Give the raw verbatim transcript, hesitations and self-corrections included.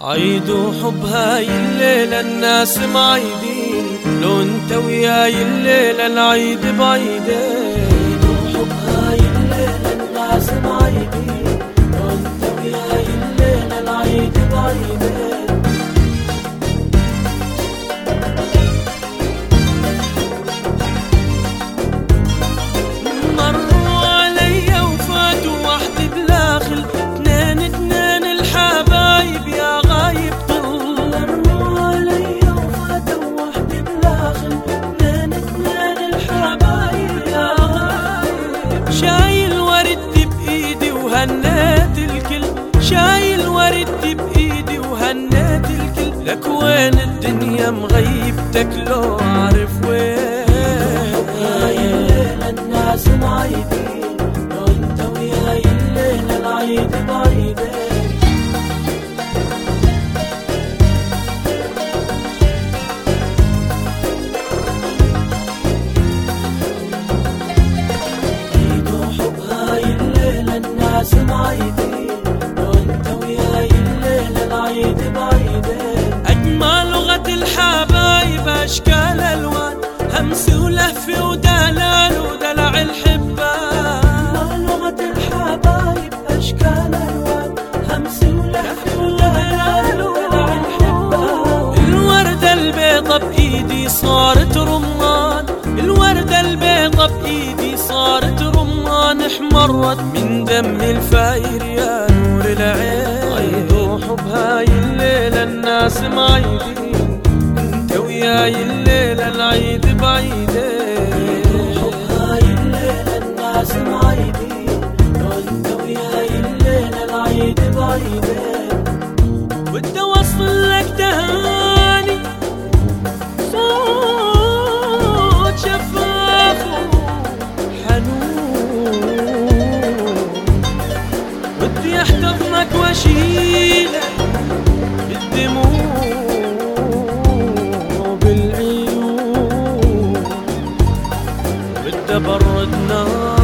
عيد وحب هاي الليلة الناس معيدين، لو انت وياي الليلة العيد بعيدين. عيد وحب هاي الليلة الناس معيدين، لو انت وياي الليلة العيد بعيدين. مروا علي وفاتوا وحدي بلاخل، اتنين اتنين الحبايب يا غايب طل. مروا علي وفاتوا وحدي بلاخل، اتنين اتنين الحبايب يا غايب. شايل وردي بإيدي وهنيت الكل، شايل وردي بإيدي وهنيت الكل. لك وين الدنيا مغيبتك لو عارف وين. هاي الليلة الناس معيدين، لو انت وياي الليلة العيد بعيدين. عيد وحب هاي الليلة الناس معيدين، لو انت وياي الليلة العيد بعيدين. أجمل لغة الحبايب أشكال ألوان، همس ولف ودلال ودلع الحبان. أجمل لغة الحبايب أشكال ألوان، همس ولف ودلال ودلع الحبان. الوردة البيضة بإيدي صارت رمان، الوردة البيضة بإيدي صارت رمان. احمرت من دم الفاير يا نور العين. عيد وحب هاي الليلة الناس معيدين، انت وياي الليلة العيد بعيدين. عيد وحب هاي الليلة الناس معيدين، لو انت وياي الليلة العيد بعيدين. بدي اوصل لك تهاني صوت شفاف حنون، بدي احتضنك واشيلك بالدموع بالعيون، بدي ابرد نار